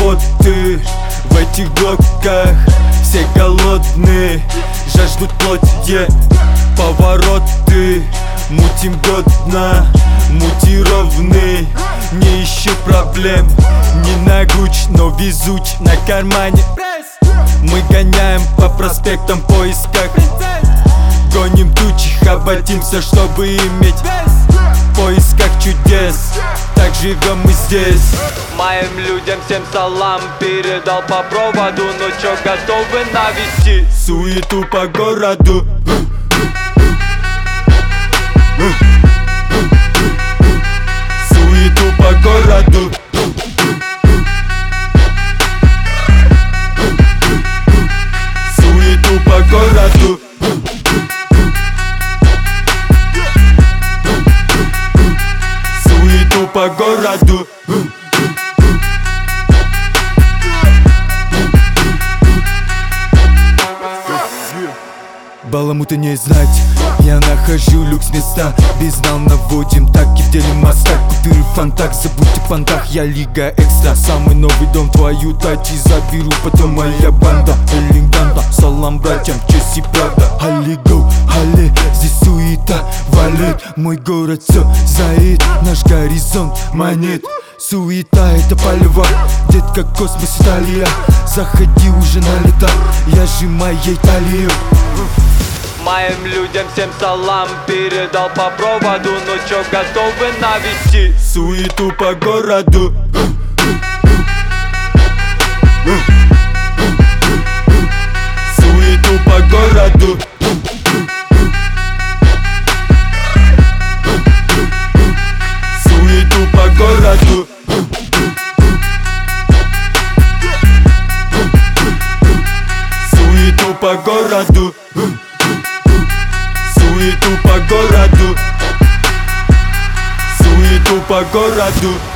работы в этих блоках. Все голодные, жаждут плоти, повороты. Мутим годно, мутированный. Не ищу проблем, не нагуч, но везуч на кармане. Мы гоняем по проспектам в поисках, гоним тучи, хоботимся, чтобы иметь. В поисках чудес, так живем мы здесь. Моим людям всем салам передал по проводу. Ну чё, готовы навести суету по городу? Суету по городу. Суету по городу. Суету по городу. Баламута не знать, я нахожу люкс места. Бездал наводим, так и в деле моста. Купюры фантак, забудьте пантах. Я лига экстра, самый новый дом. Твою тати заберу, потом моя банда. Эллинганда, салам братьям, честь и правда. Аллигоу, алле, здесь суета валит. Мой город все заит, наш горизонт манит. Суета это полева, детка космос Италия. Заходи уже на лето, я сжимаю ей талию. Моим людям всем салам передал по проводу. Ну чё, готовы навести суету по городу? Суету по городу. Суету по городу. Суету по городу. Суету по городу. Суету по городу.